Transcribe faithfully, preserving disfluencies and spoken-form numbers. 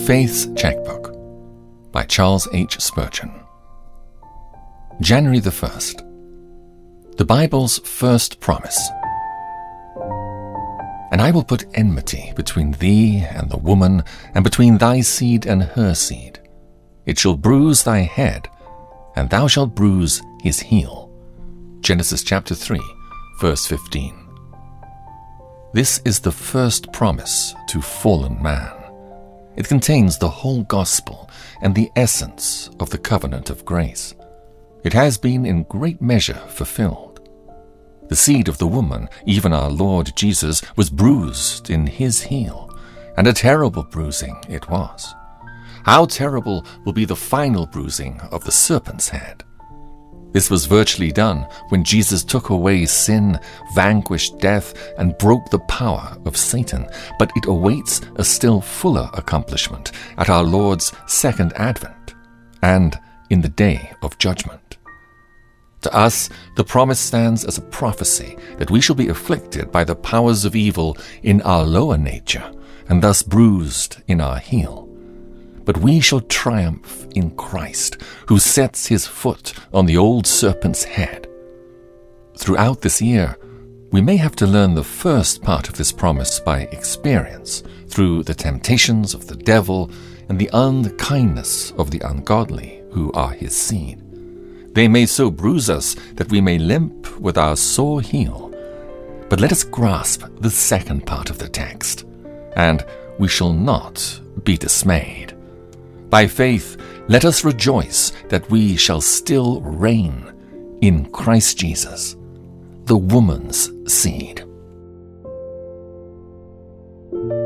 Faith's Checkbook by Charles H. Spurgeon. January the first. The Bible's first promise. And I will put enmity between thee and the woman, and between thy seed and her seed. It shall bruise thy head, and thou shalt bruise his heel. Genesis chapter three, verse fifteen. This is the first promise to fallen man. It contains the whole gospel and the essence of the covenant of grace. It has been in great measure fulfilled. The seed of the woman, even our Lord Jesus, was bruised in his heel, and a terrible bruising it was. How terrible will be the final bruising of the serpent's head. This was virtually done when Jesus took away sin, vanquished death, and broke the power of Satan. But it awaits a still fuller accomplishment at our Lord's second advent and in the day of judgment. To us, the promise stands as a prophecy that we shall be afflicted by the powers of evil in our lower nature, and thus bruised in our heel. But we shall triumph in Christ, who sets his foot on the old serpent's head. Throughout this year, we may have to learn the first part of this promise by experience, through the temptations of the devil and the unkindness of the ungodly, who are his seed. They may so bruise us that we may limp with our sore heel. But let us grasp the second part of the text, and we shall not be dismayed. By faith, let us rejoice that we shall still reign in Christ Jesus, the woman's seed.